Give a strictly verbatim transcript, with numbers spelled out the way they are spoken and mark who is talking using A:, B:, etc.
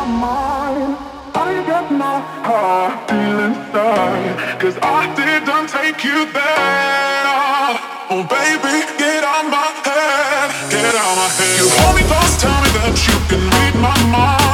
A: mind. I got my heart feeling inside, cause I didn't take you there. Oh baby, get out my head, get out my head. You hold me close, tell me that you can read my mind.